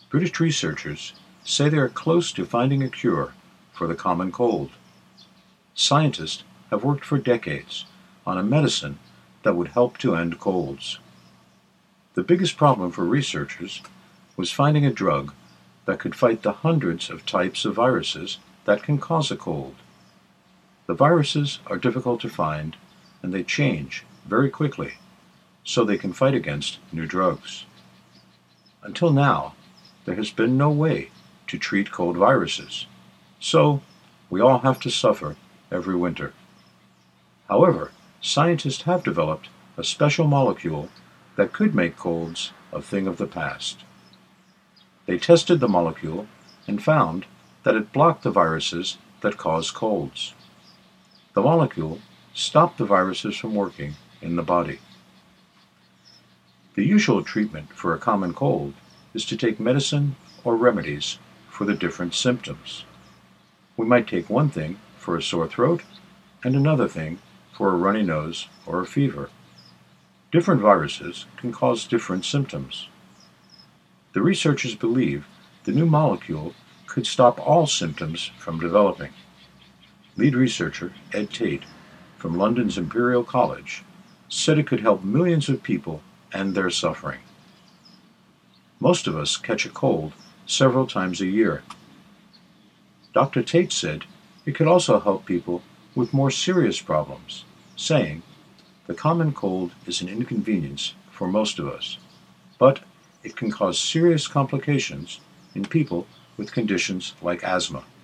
British researchers say they are close to finding a cure for the common cold. Scientists have worked for decades on a medicine that would help to end colds. The biggest problem for researchers was finding a drug that could fight the hundreds of types of viruses that can cause a cold. The viruses are difficult to find and they change very quickly, so they can fight against new drugs. Until now, there has been no way to treat cold viruses, so we all have to suffer every winter. However, scientists have developed a special molecule that could make colds a thing of the past. They tested the molecule and found that it blocked the viruses that cause colds. The molecule stopped the viruses from working in the body. The usual treatment for a common cold is to take medicine or remedies for the different symptoms. We might take one thing for a sore throat and another thing for a runny nose or a fever. Different viruses can cause different symptoms. The researchers believe the new molecule could stop all symptoms from developing. Lead researcher Ed Tate from London's Imperial College said it could help millions of people end their suffering. Most of us catch a cold several times a year. Dr. Tate said it could also help people with more serious problems, saying, "The common cold is an inconvenience for most of us, but it can cause serious complications in people with conditions like asthma."